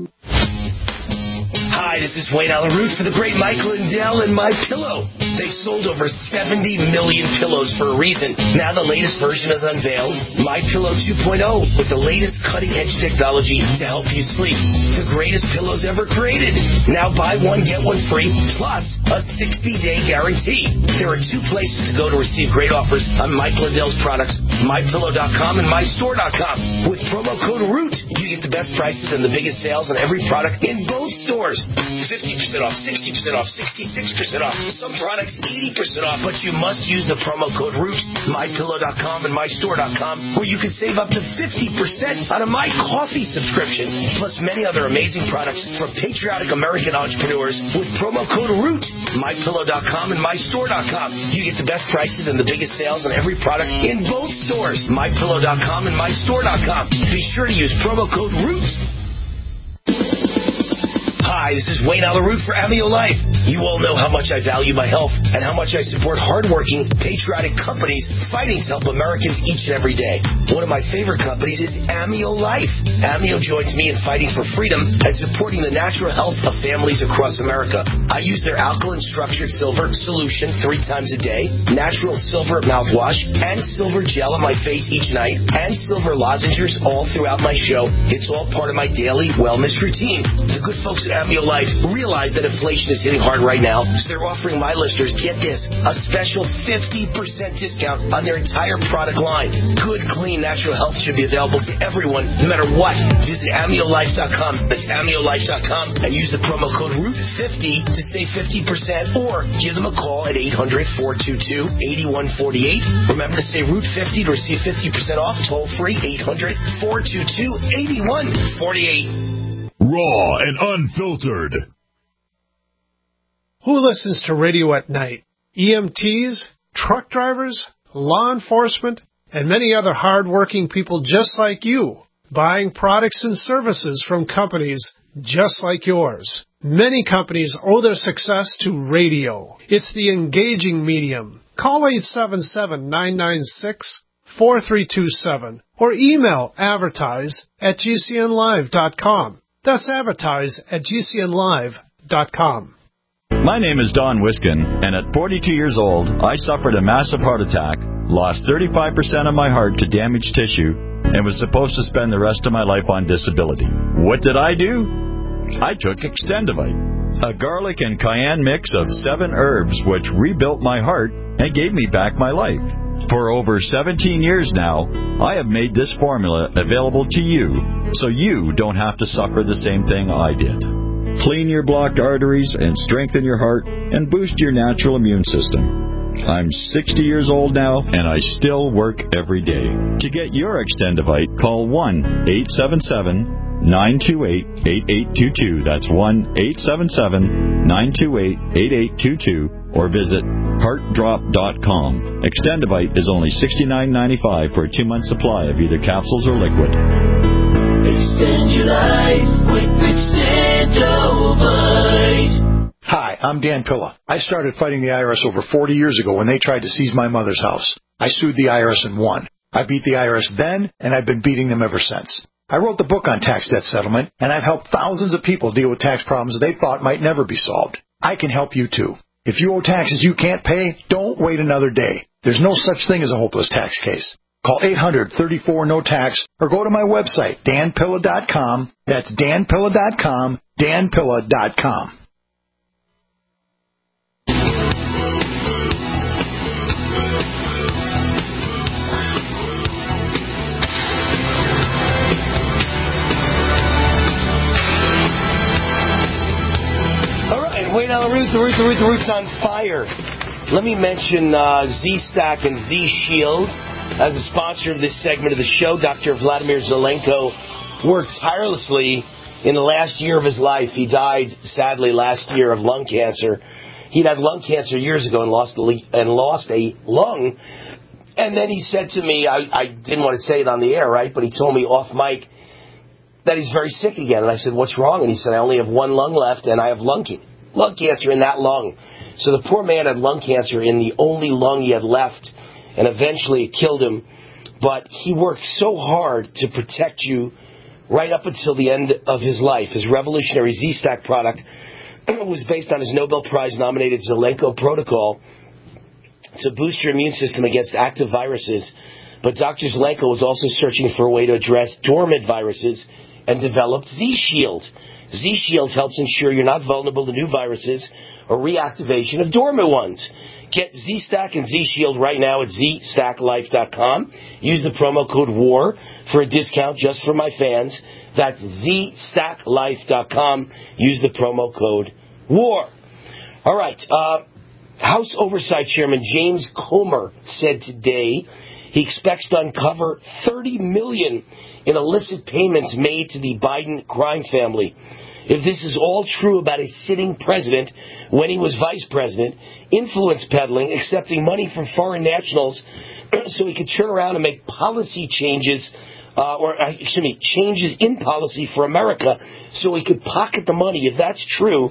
Hi, this is Wayne Allyn Root for the great Mike Lindell and My Pillow. They've sold over seventy million pillows for a reason. Now the latest version is unveiled, My Pillow two point oh, with the latest cutting-edge technology to help you sleep. The greatest pillows ever created. Now buy one, get one free, plus a sixty-day guarantee. There are two places to go to receive great offers on Mike Lindell's products, my pillow dot com and my store dot com. With promo code ROOT, you get the best prices and the biggest sales on every product in both stores. fifty percent off, sixty percent off, sixty-six percent off. Some products eighty percent off, but you must use the promo code ROOT, my pillow dot com and my store dot com, where you can save up to fifty percent on a My Coffee subscription, plus many other amazing products from patriotic American entrepreneurs with promo code ROOT, my pillow dot com and my store dot com. You get the best prices and the biggest sales on every product in both stores, my pillow dot com and my store dot com. Be sure to use promo code ROOT. Hi, this is Wayne Allyn Root for Amio Life. You all know how much I value my health and how much I support hardworking, patriotic companies fighting to help Americans each and every day. One of my favorite companies is Amio Life. Amio joins me in fighting for freedom and supporting the natural health of families across America. I use their alkaline structured silver solution three times a day, natural silver mouthwash, and silver gel on my face each night, and silver lozenges all throughout my show. It's all part of my daily wellness routine. The good folks at Amio Life realize that inflation is hitting hard right now, so they're offering my listeners, get this, a special fifty percent discount on their entire product line. Good, clean, natural health should be available to everyone, no matter what. Visit amio life dot com. That's amio life dot com and use the promo code root fifty to save fifty percent, or give them a call at eight hundred, four two two, eight one four eight. Remember to say root fifty to receive fifty percent off, toll free, eight hundred, four two two, eight one four eight. Raw and unfiltered. Who listens to radio at night? E M Ts, truck drivers, law enforcement, and many other hard-working people just like you, buying products and services from companies just like yours. Many companies owe their success to radio. It's the engaging medium. Call eight seven seven, nine nine six, four three two seven or email advertise at g c n live dot com. That's advertise at g c n live dot com. My name is Don Wiskin, and at forty-two years old, I suffered a massive heart attack, lost thirty-five percent of my heart to damaged tissue, and was supposed to spend the rest of my life on disability. What did I do? I took Extendivite, a garlic and cayenne mix of seven herbs which rebuilt my heart and gave me back my life. For over seventeen years now, I have made this formula available to you, so you don't have to suffer the same thing I did. Clean your blocked arteries and strengthen your heart and boost your natural immune system. I'm sixty years old now, and I still work every day. To get your Extendivite, call one eight seven seven, nine two eight, eight eight two two. That's one eight seven seven, nine two eight, eight eight two two, or visit heart drop dot com. Extendivite is only sixty-nine ninety-five for a two-month supply of either capsules or liquid. Extend your life with Extendivite. Hi, I'm Dan Pilla. I started fighting the I R S over forty years ago when they tried to seize my mother's house. I sued the I R S and won. I beat the I R S then, and I've been beating them ever since. I wrote the book on tax debt settlement, and I've helped thousands of people deal with tax problems they thought might never be solved. I can help you, too. If you owe taxes you can't pay, don't wait another day. There's no such thing as a hopeless tax case. Call eight hundred, thirty-four, no tax or go to my website, dan pilla dot com. That's dan pilla dot com, dan pilla dot com. Wayne Allyn Root, the Root, the Root, the Root's on fire. Let me mention uh, Z-Stack and Z-Shield as a sponsor of this segment of the show. Doctor Vladimir Zelenko worked tirelessly in the last year of his life. He died, sadly, last year of lung cancer. He'd had lung cancer years ago and lost a, and lost a lung. And then he said to me, I, I didn't want to say it on the air, right, but he told me off mic that he's very sick again. And I said, what's wrong? And he said, I only have one lung left, and I have lung cancer. Lung cancer in that lung. So the poor man had lung cancer in the only lung he had left, and eventually it killed him. But he worked so hard to protect you right up until the end of his life. His revolutionary Z-Stack product was based on his Nobel Prize-nominated Zelenko protocol to boost your immune system against active viruses. But Doctor Zelenko was also searching for a way to address dormant viruses and developed Z-Shield. Z-Shield helps ensure you're not vulnerable to new viruses or reactivation of dormant ones. Get Z-Stack and Z-Shield right now at z stack life dot com. Use the promo code WAR for a discount just for my fans. That's z stack life dot com. Use the promo code WAR. All right. Uh, House Oversight Chairman James Comer said today he expects to uncover thirty million dollars in illicit payments made to the Biden crime family. If this is all true about a sitting president when he was vice president, influence peddling, accepting money from foreign nationals so he could turn around and make policy changes, uh, or uh, excuse me, changes in policy for America so he could pocket the money. If that's true,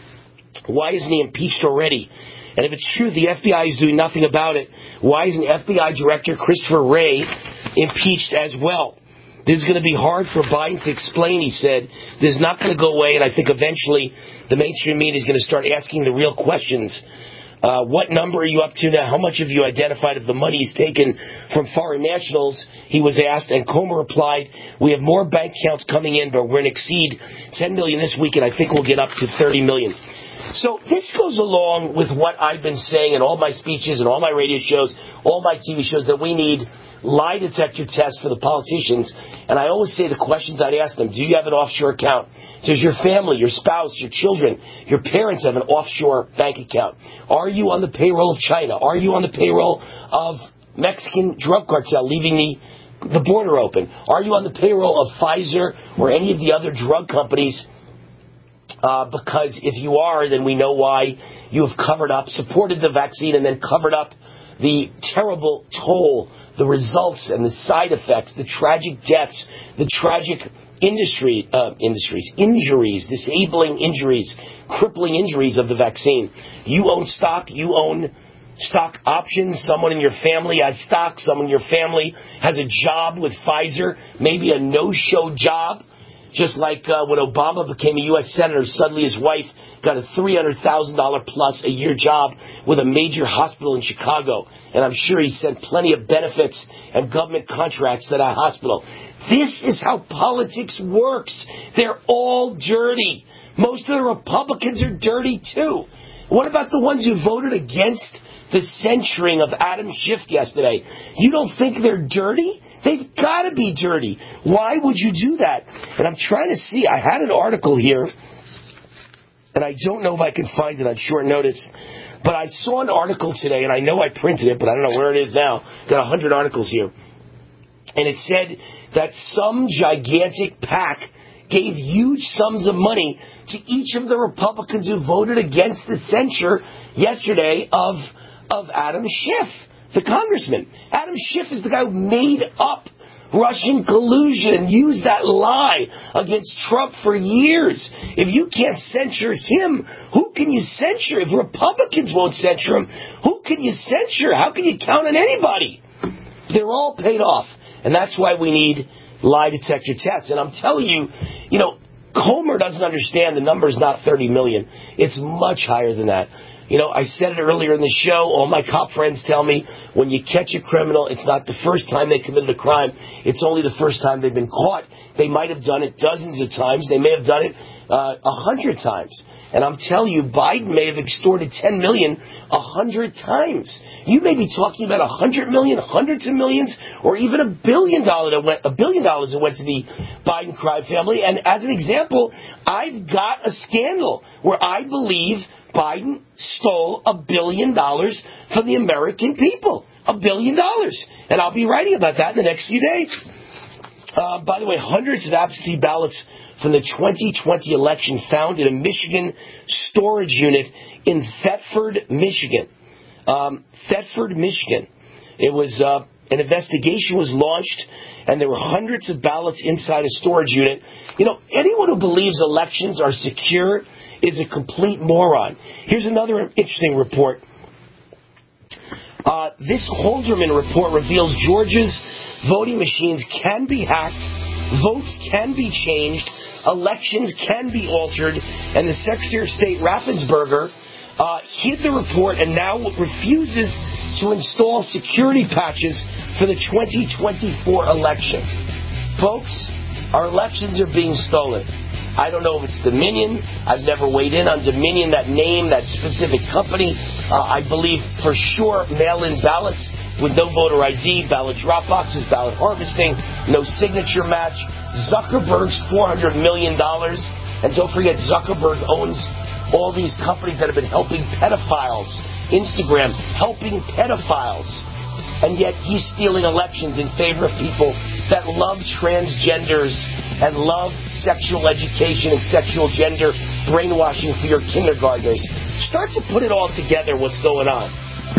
why isn't he impeached already? And if it's true the F B I is doing nothing about it, why isn't F B I Director Christopher Wray impeached as well? This is going to be hard for Biden to explain, he said. This is not going to go away, and I think eventually the mainstream media is going to start asking the real questions. Uh, what number are you up to now? How much have you identified of the money he's taken from foreign nationals? He was asked, and Comer replied, we have more bank accounts coming in, but we're going to exceed ten million this week, and I think we'll get up to thirty million. So this goes along with what I've been saying in all my speeches and all my radio shows, all my T V shows, that we need lie detector tests for the politicians. And I always say the questions I'd ask them: do you have an offshore account? Does your family, your spouse, your children, your parents have an offshore bank account? Are you on the payroll of China? Are you on the payroll of Mexican drug cartel leaving the the border open? Are you on the payroll of Pfizer or any of the other drug companies? Uh, because if you are, then we know why you have covered up, supported the vaccine, and then covered up the terrible toll the results and the side effects, the tragic deaths, the tragic industry uh, industries, injuries, disabling injuries, crippling injuries of the vaccine. You own stock, you own stock options, someone in your family has stock, someone in your family has a job with Pfizer, maybe a no-show job, just like uh, when Obama became a U S Senator, suddenly his wife got a three hundred thousand dollars plus a year job with a major hospital in Chicago. And I'm sure he sent plenty of benefits and government contracts to that hospital. This is how politics works. They're all dirty. Most of the Republicans are dirty, too. What about the ones who voted against the censuring of Adam Schiff yesterday? You don't think they're dirty? They've got to be dirty. Why would you do that? And I'm trying to see. I had an article here, and I don't know if I can find it on short notice, but I saw an article today, and I know I printed it, but I don't know where it is now. Got one hundred articles here. And it said that some gigantic PAC gave huge sums of money to each of the Republicans who voted against the censure yesterday of of Adam Schiff, the congressman. Adam Schiff is the guy who made up Russian collusion and used that lie against Trump for years. If you can't censure him, who can you censure? If Republicans won't censure him, who can you censure? How can you count on anybody? They're all paid off. And that's why we need lie detector tests. And I'm telling you, you know, Comer doesn't understand the number is not thirty million. It's much higher than that. You know, I said it earlier in the show. All my cop friends tell me when you catch a criminal, it's not the first time they committed a crime. It's only the first time they've been caught. They might have done it dozens of times. They may have done it uh, a hundred times. And I'm telling you, Biden may have extorted ten million a hundred times. You may be talking about a hundred million, hundreds of millions, or even a billion dollar that went, a billion dollars that went to the Biden crime family. And as an example, I've got a scandal where I believe Biden stole a billion dollars from the American people. A billion dollars. And I'll be writing about that in the next few days. Uh, by the way, hundreds of absentee ballots from the twenty twenty election found in a Michigan storage unit in Thetford, Michigan. Um, Thetford, Michigan. It was, uh, an investigation was launched, and there were hundreds of ballots inside a storage unit. You know, anyone who believes elections are secure is a complete moron. Here's another interesting report. Uh, this Holderman report reveals Georgia's voting machines can be hacked, votes can be changed, elections can be altered, and the Secretary of State Raffensperger uh, hid the report and now refuses to install security patches for the twenty twenty-four election. Folks, our elections are being stolen. I don't know if it's Dominion. I've never weighed in on Dominion, that name, that specific company. Uh, I believe for sure mail-in ballots with no voter I D, ballot drop boxes, ballot harvesting, no signature match. Zuckerberg's four hundred million dollars. And don't forget, Zuckerberg owns all these companies that have been helping pedophiles. Instagram, helping pedophiles. And yet he's stealing elections in favor of people that love transgenders and love sexual education and sexual gender brainwashing for your kindergartners. Start to put it all together, what's going on.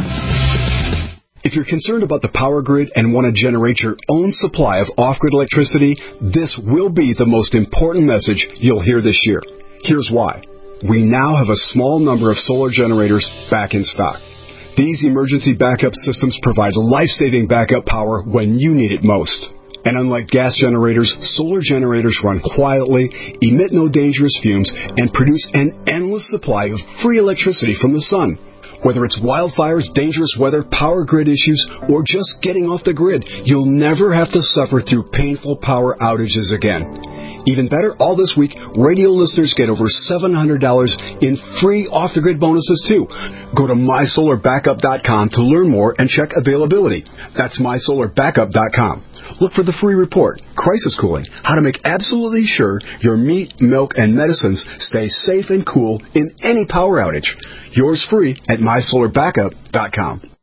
If you're concerned about the power grid and want to generate your own supply of off-grid electricity, this will be the most important message you'll hear this year. Here's why. We now have a small number of solar generators back in stock. These emergency backup systems provide life-saving backup power when you need it most. And unlike gas generators, solar generators run quietly, emit no dangerous fumes, and produce an endless supply of free electricity from the sun. Whether it's wildfires, dangerous weather, power grid issues, or just getting off the grid, you'll never have to suffer through painful power outages again. Even better, all this week, radio listeners get over seven hundred dollars in free off-the-grid bonuses, too. Go to my solar backup dot com to learn more and check availability. That's my solar backup dot com. Look for the free report, Crisis Cooling, how to make absolutely sure your meat, milk, and medicines stay safe and cool in any power outage. Yours free at my solar backup dot com.